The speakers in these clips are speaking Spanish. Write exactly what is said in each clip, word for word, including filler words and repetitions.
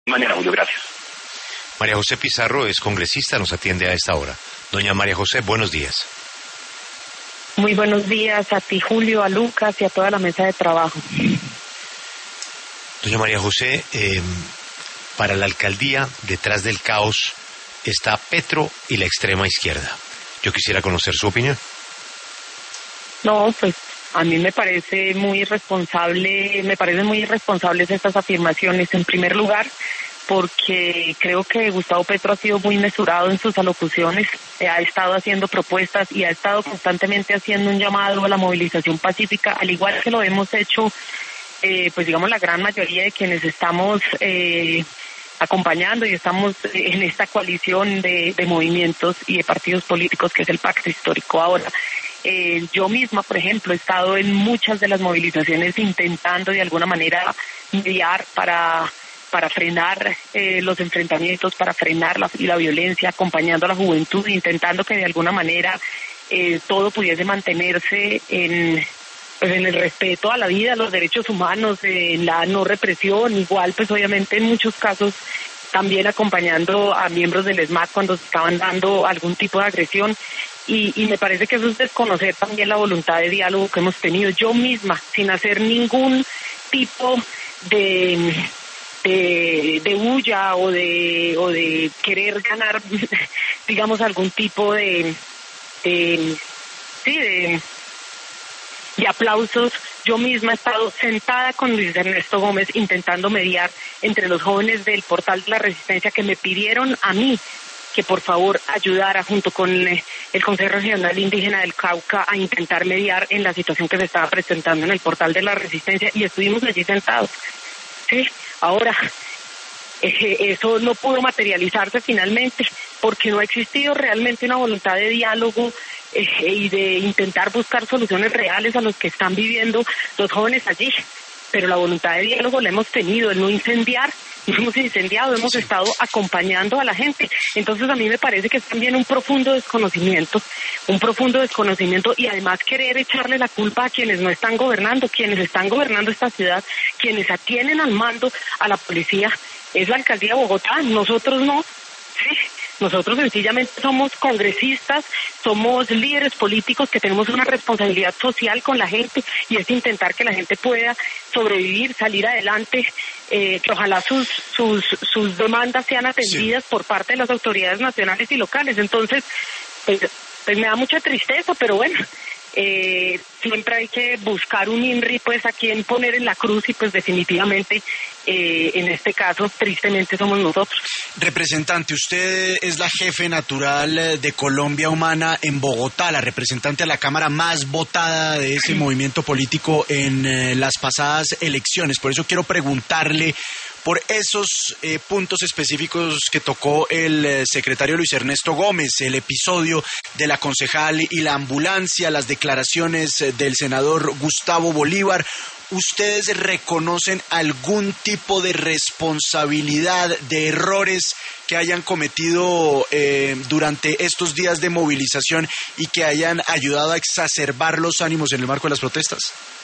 manera, Julio, gracias. María José Pizarro es congresista, nos atiende a esta hora. Doña María José, buenos días. Muy buenos días a ti, Julio, a Lucas y a toda la mesa de trabajo. Doña María José, eh, para la alcaldía, detrás del caos, está Petro y la extrema izquierda. Yo quisiera conocer su opinión. No, pues a mí me parece muy irresponsable, me parecen muy irresponsables estas afirmaciones. En primer lugar, porque creo que Gustavo Petro ha sido muy mesurado en sus alocuciones, eh, ha estado haciendo propuestas y ha estado constantemente haciendo un llamado a la movilización pacífica, al igual que lo hemos hecho, eh, pues digamos, la gran mayoría de quienes estamos eh, acompañando y estamos en esta coalición de, de movimientos y de partidos políticos que es el Pacto Histórico. Ahora, eh, yo misma, por ejemplo, he estado en muchas de las movilizaciones intentando de alguna manera mediar para... para frenar eh, los enfrentamientos, para frenar la, la violencia, acompañando a la juventud, intentando que de alguna manera eh, todo pudiese mantenerse en, pues, en el respeto a la vida, a los derechos humanos, en la no represión, igual pues obviamente en muchos casos también acompañando a miembros del ESMAD cuando se estaban dando algún tipo de agresión. Y, y me parece que eso es desconocer también la voluntad de diálogo que hemos tenido. Yo misma, sin hacer ningún tipo de... de, de bulla o de o de querer ganar, digamos, algún tipo de, de sí, de, de aplausos. Yo misma he estado sentada con Luis Ernesto Gómez intentando mediar entre los jóvenes del Portal de la Resistencia que me pidieron a mí que por favor ayudara junto con el Consejo Regional Indígena del Cauca a intentar mediar en la situación que se estaba presentando en el Portal de la Resistencia, y estuvimos allí sentados. Sí. Ahora, eh, eso no pudo materializarse finalmente porque no ha existido realmente una voluntad de diálogo eh, y de intentar buscar soluciones reales a los que están viviendo los jóvenes allí. Pero la voluntad de diálogo la hemos tenido, el no incendiar, no hemos incendiado, hemos estado acompañando a la gente. Entonces a mí me parece que es también un profundo desconocimiento, un profundo desconocimiento y además querer echarle la culpa a quienes no están gobernando, quienes están gobernando esta ciudad, quienes atienen al mando a la policía, es la alcaldía de Bogotá, nosotros no. Sí. Nosotros sencillamente somos congresistas, somos líderes políticos que tenemos una responsabilidad social con la gente y es intentar que la gente pueda sobrevivir, salir adelante, eh, que ojalá sus, sus, sus demandas sean atendidas sí. por parte de las autoridades nacionales y locales. Entonces, pues, pues me da mucha tristeza, pero bueno, eh, siempre hay que buscar un INRI pues a quien poner en la cruz y pues definitivamente eh, en este caso tristemente somos nosotros. Representante, usted es la jefe natural de Colombia Humana en Bogotá, la representante de la Cámara más votada de ese movimiento político en eh, las pasadas elecciones. Por eso quiero preguntarle por esos eh, puntos específicos que tocó el eh, secretario Luis Ernesto Gómez, el episodio de la concejal y la ambulancia, las declaraciones eh, del senador Gustavo Bolívar. ¿Ustedes reconocen algún tipo de responsabilidad, de errores que hayan cometido eh, durante estos días de movilización y que hayan ayudado a exacerbar los ánimos en el marco de las protestas?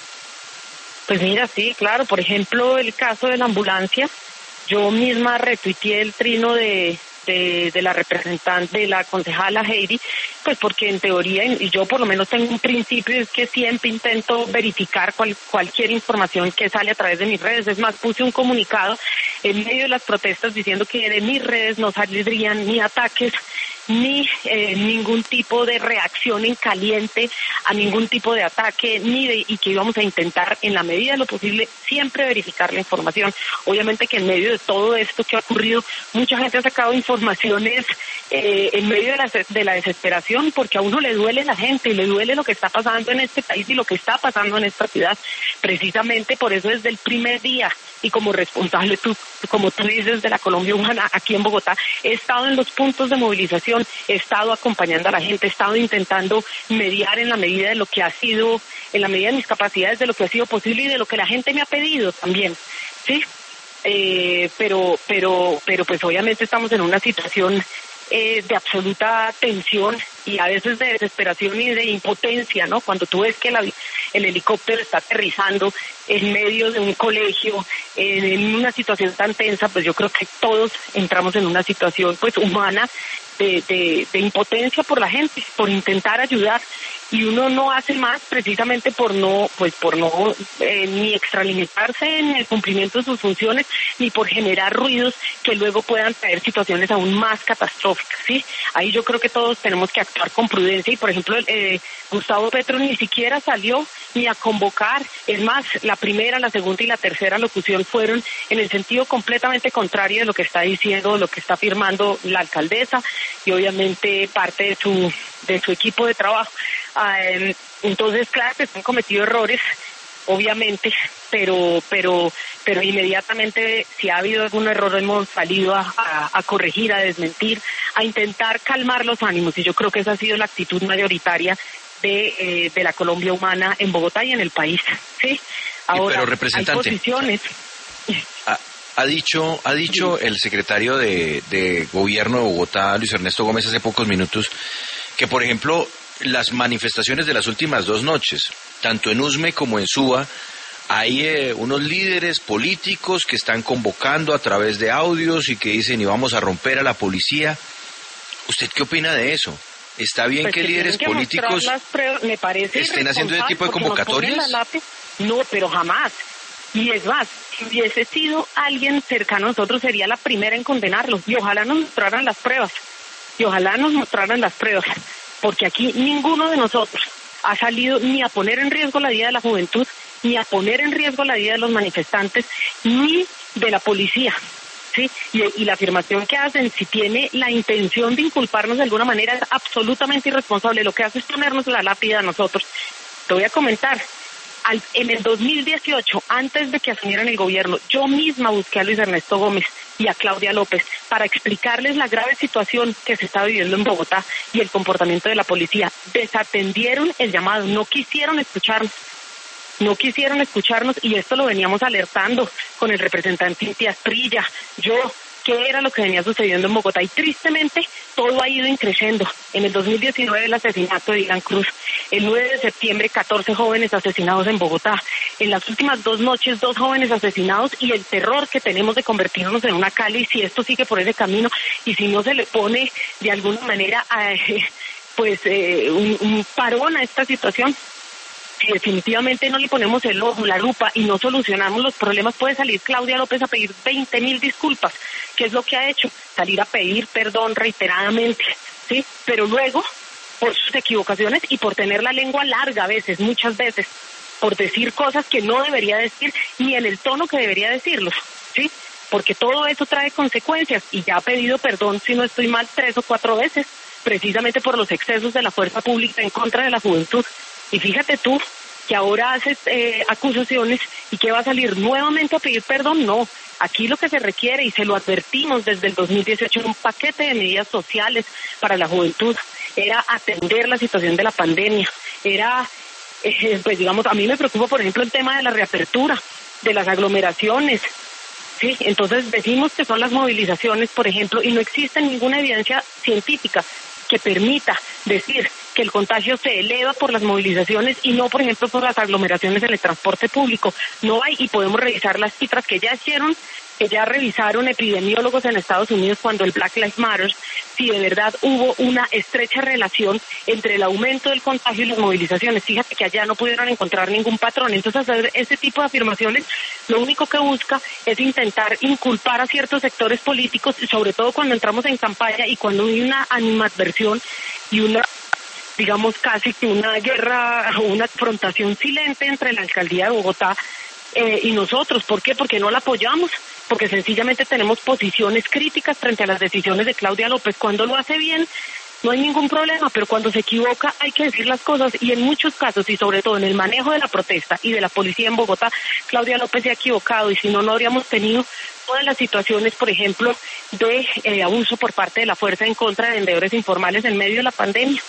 Pues mira, sí, claro. Por ejemplo, el caso de la ambulancia. Yo misma retuiteé el trino de, de, de la representante, de la concejala Heidi, pues porque en teoría, y yo por lo menos tengo un principio, es que siempre intento verificar cual, cualquier información que sale a través de mis redes. Es más, puse un comunicado en medio de las protestas diciendo que de mis redes no saldrían ni ataques, ni eh, ningún tipo de reacción en caliente a ningún tipo de ataque, ni de, y que íbamos a intentar en la medida de lo posible siempre verificar la información. Obviamente que en medio de todo esto que ha ocurrido, mucha gente ha sacado informaciones eh, en medio de la, de la desesperación, porque a uno le duele la gente, le duele lo que está pasando en este país y lo que está pasando en esta ciudad. Precisamente por eso desde el primer día, y como responsable tú, como tú dices, de la Colombia Humana aquí en Bogotá, he estado en los puntos de movilización, he estado acompañando a la gente, he estado intentando mediar en la medida de lo que ha sido, en la medida de mis capacidades, de lo que ha sido posible y de lo que la gente me ha pedido también, ¿sí? Eh, pero, pero, pero pues obviamente estamos en una situación eh, de absoluta tensión y a veces de desesperación y de impotencia, ¿no? Cuando tú ves que la, el helicóptero está aterrizando en medio de un colegio, en, en una situación tan tensa, pues yo creo que todos entramos en una situación pues humana de, de, de impotencia por la gente, por intentar ayudar, y uno no hace más precisamente por no, pues por no eh, ni extralimitarse en el cumplimiento de sus funciones, ni por generar ruidos que luego puedan traer situaciones aún más catastróficas, ¿sí? Ahí yo creo que todos tenemos que actuar con prudencia, y por ejemplo eh, Gustavo Petro ni siquiera salió ni a convocar, es más, la primera, la segunda y la tercera locución fueron en el sentido completamente contrario de lo que está diciendo, lo que está afirmando la alcaldesa y obviamente parte de su de su equipo de trabajo. Uh, entonces, claro que se han cometido errores, obviamente, pero pero pero inmediatamente si ha habido algún error hemos salido a, a, a corregir, a desmentir, a intentar calmar los ánimos, y yo creo que esa ha sido la actitud mayoritaria de eh, de la Colombia humana en Bogotá y en el país, ¿sí? Ahora, pero representante, hay posiciones. Ha, ha dicho ha dicho el secretario de, de Gobierno de Bogotá, Luis Ernesto Gómez, hace pocos minutos, que por ejemplo las manifestaciones de las últimas dos noches, tanto en Usme como en Suba, hay eh, unos líderes políticos que están convocando a través de audios y que dicen y vamos a romper a la policía. ¿Usted qué opina de eso? ¿Está bien pues que, que líderes que políticos pruebas, me parece estén haciendo ese tipo de convocatorias? No, pero jamás. Y es más, si hubiese sido alguien cercano a nosotros, sería la primera en condenarlo. Y ojalá nos mostraran las pruebas. Y ojalá nos mostraran las pruebas. Porque aquí ninguno de nosotros ha salido ni a poner en riesgo la vida de la juventud, ni a poner en riesgo la vida de los manifestantes, ni de la policía, ¿sí? Y, y la afirmación que hacen, si tiene la intención de inculparnos de alguna manera, es absolutamente irresponsable. Lo que hace es ponernos la lápida a nosotros. Te voy a comentar. Al, en el dos mil dieciocho, antes de que asumieran el gobierno, yo misma busqué a Luis Ernesto Gómez y a Claudia López para explicarles la grave situación que se está viviendo en Bogotá y el comportamiento de la policía. Desatendieron el llamado, no quisieron escucharnos, no quisieron escucharnos y esto lo veníamos alertando con el representante Inti Asprilla, yo, qué era lo que venía sucediendo en Bogotá, y tristemente todo ha ido increciendo. En el dos mil diecinueve el asesinato de Dylan Cruz, el nueve de septiembre catorce jóvenes asesinados en Bogotá, en las últimas dos noches dos jóvenes asesinados, y el terror que tenemos de convertirnos en una Cali si esto sigue por ese camino y si no se le pone de alguna manera eh, pues eh, un, un parón a esta situación. Si definitivamente no le ponemos el ojo, la lupa y no solucionamos los problemas, puede salir Claudia López a pedir veinte mil disculpas, que es lo que ha hecho, salir a pedir perdón reiteradamente, ¿sí? Pero luego, por sus equivocaciones y por tener la lengua larga a veces, muchas veces, por decir cosas que no debería decir ni en el tono que debería decirlos, ¿sí? Porque todo eso trae consecuencias y ya ha pedido perdón, si no estoy mal, tres o cuatro veces, precisamente por los excesos de la fuerza pública en contra de la juventud. Y fíjate tú que ahora haces eh, acusaciones y que va a salir nuevamente a pedir perdón. No, aquí lo que se requiere, y se lo advertimos desde el dos mil dieciocho, un paquete de medidas sociales para la juventud. Era atender la situación de la pandemia, era, eh, pues digamos, a mí me preocupa, por ejemplo, el tema de la reapertura, de las aglomeraciones. Sí, entonces decimos que son las movilizaciones, por ejemplo, y no existe ninguna evidencia científica que permita decir que el contagio se eleva por las movilizaciones y no, por ejemplo, por las aglomeraciones en el transporte público. No hay, y podemos revisar las cifras que ya hicieron, que ya revisaron epidemiólogos en Estados Unidos cuando el Black Lives Matter, si de verdad hubo una estrecha relación entre el aumento del contagio y las movilizaciones. Fíjate que allá no pudieron encontrar ningún patrón. Entonces, hacer ese tipo de afirmaciones lo único que busca es intentar inculpar a ciertos sectores políticos, sobre todo cuando entramos en campaña y cuando hay una animadversión y una, digamos, casi que una guerra o una confrontación silente entre la alcaldía de Bogotá eh, y nosotros. ¿Por qué? Porque no la apoyamos, porque sencillamente tenemos posiciones críticas frente a las decisiones de Claudia López. Cuando lo hace bien, no hay ningún problema, pero cuando se equivoca hay que decir las cosas, y en muchos casos, y sobre todo en el manejo de la protesta y de la policía en Bogotá, Claudia López se ha equivocado, y si no, no habríamos tenido todas las situaciones, por ejemplo, de eh, abuso por parte de la fuerza en contra de vendedores informales en medio de la pandemia.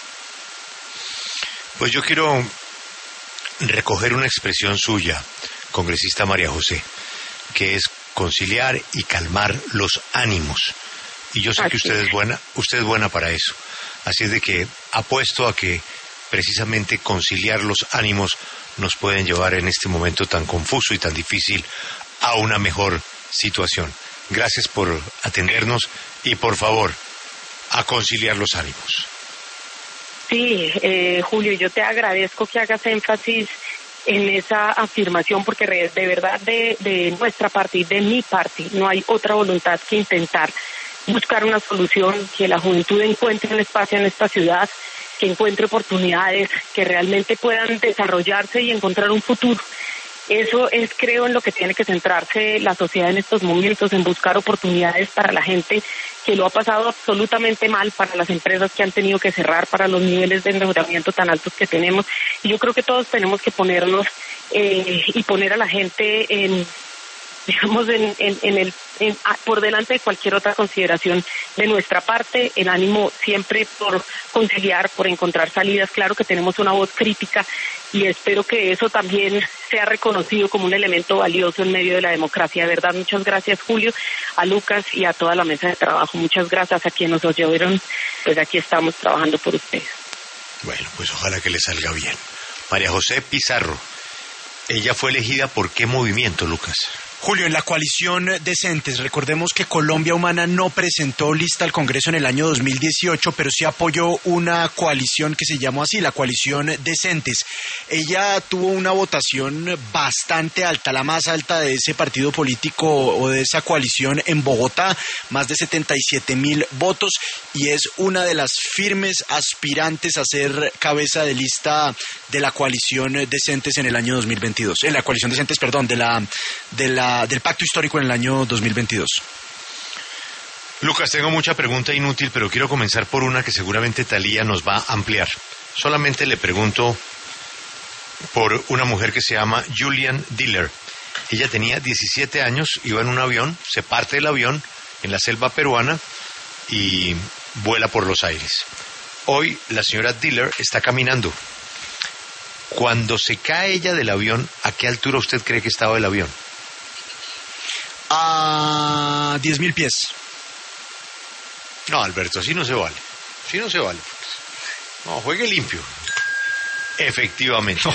Pues yo quiero recoger una expresión suya, congresista María José, que es conciliar y calmar los ánimos. Y yo sé Así que usted es buena, usted es buena para eso. Así es de que apuesto a que precisamente conciliar los ánimos nos pueden llevar en este momento tan confuso y tan difícil a una mejor situación. Gracias por atendernos y por favor, a conciliar los ánimos. Sí, eh, Julio, yo te agradezco que hagas énfasis en esa afirmación porque de verdad de, de nuestra parte y de mi parte no hay otra voluntad que intentar buscar una solución, que la juventud encuentre un espacio en esta ciudad, que encuentre oportunidades, que realmente puedan desarrollarse y encontrar un futuro. Eso es, creo, en lo que tiene que centrarse la sociedad en estos momentos, en buscar oportunidades para la gente que lo ha pasado absolutamente mal, para las empresas que han tenido que cerrar, para los niveles de endeudamiento tan altos que tenemos. Y yo creo que todos tenemos que ponernos eh, y poner a la gente en, digamos, en, en, en el en, a, por delante de cualquier otra consideración de nuestra parte, el ánimo siempre por conciliar, por encontrar salidas. Claro que tenemos una voz crítica y espero que eso también sea reconocido como un elemento valioso en medio de la democracia. De verdad, muchas gracias, Julio, a Lucas y a toda la mesa de trabajo. Muchas gracias a quienes nos oyeron. Pues aquí estamos trabajando por ustedes. Bueno, pues ojalá que le salga bien. María José Pizarro, ella fue elegida por qué movimiento, Lucas. Julio, en la coalición Decentes, recordemos que Colombia Humana no presentó lista al Congreso en el año dos mil dieciocho, pero sí apoyó una coalición que se llamó así, la coalición Decentes. Ella tuvo una votación bastante alta, la más alta de ese partido político o de esa coalición en Bogotá, más de setenta y siete mil votos, y es una de las firmes aspirantes a ser cabeza de lista de la coalición Decentes en el año dos mil veintidós. En la coalición Decentes, perdón, de la de la del pacto histórico en el año dos mil veintidós. Lucas, tengo mucha pregunta inútil, pero quiero comenzar por una que seguramente Thalía nos va a ampliar. Solamente le pregunto por una mujer que se llama Julian Diller. Ella tenía diecisiete años, iba en un avión, se parte del avión en la selva peruana y vuela por los aires. Hoy la señora Diller está caminando. Cuando se cae ella del avión, ¿a qué altura usted cree que estaba el avión? A diez mil pies. No, Alberto, así no se vale. Así no se vale. No, juegue limpio. Efectivamente.